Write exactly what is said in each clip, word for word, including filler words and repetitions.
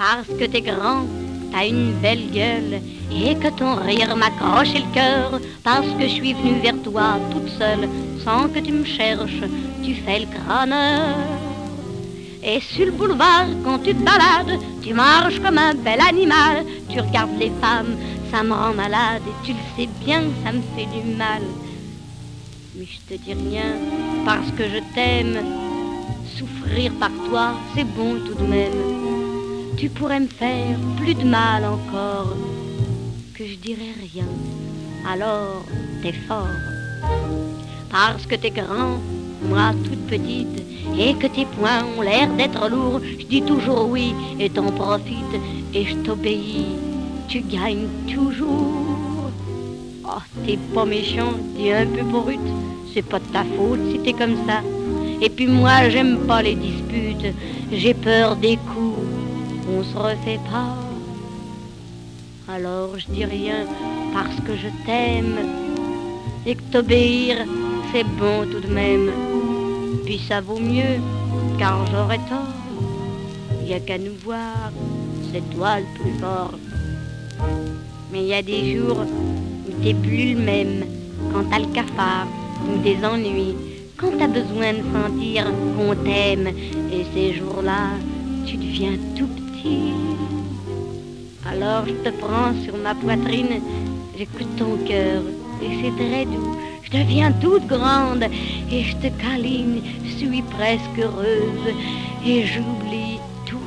Parce que t'es grand, t'as une belle gueule, et que ton rire m'accroche le cœur. Parce que je suis venue vers toi toute seule, sans que tu me cherches, tu fais le crâneur. Et sur le boulevard, quand tu te balades, tu marches comme un bel animal. Tu regardes les femmes, ça me rend malade, et tu le sais bien, ça me fait du mal. Mais je te dis rien, parce que je t'aime. Souffrir par toi, c'est bon tout de même. Tu pourrais me faire plus de mal encore, que je dirais rien, alors t'es fort. Parce que t'es grand, moi toute petite, et que tes poings ont l'air d'être lourds, je dis toujours oui et t'en profites, et je t'obéis, tu gagnes toujours. Oh, t'es pas méchant, t'es un peu brute, c'est pas de ta faute si t'es comme ça. Et puis moi j'aime pas les disputes, j'ai peur des coups, on se refait pas. Alors je dis rien parce que je t'aime, et que t'obéir c'est bon tout de même. Puis ça vaut mieux car j'aurais tort, y a qu'à nous voir, c'est toi le plus fort. Mais y a des jours où t'es plus le même, quand t'as le cafard ou des ennuis, quand t'as besoin de sentir qu'on t'aime, et ces jours-là, tu deviens tout petit. Alors je te prends sur ma poitrine, j'écoute ton cœur, et c'est très doux. Je deviens toute grande, et je te câline, je suis presque heureuse, et j'oublie tout.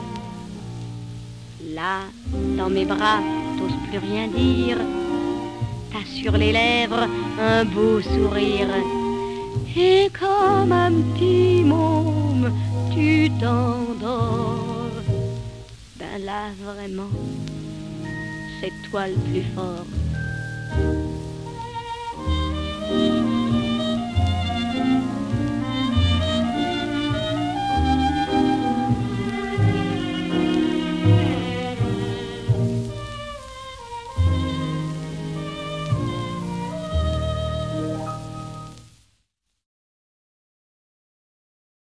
Là, dans mes bras, t'oses plus rien dire, t'as sur les lèvres un beau sourire. Et comme un petit môme, tu t'endors. Ben là, vraiment, c'est toi le plus fort.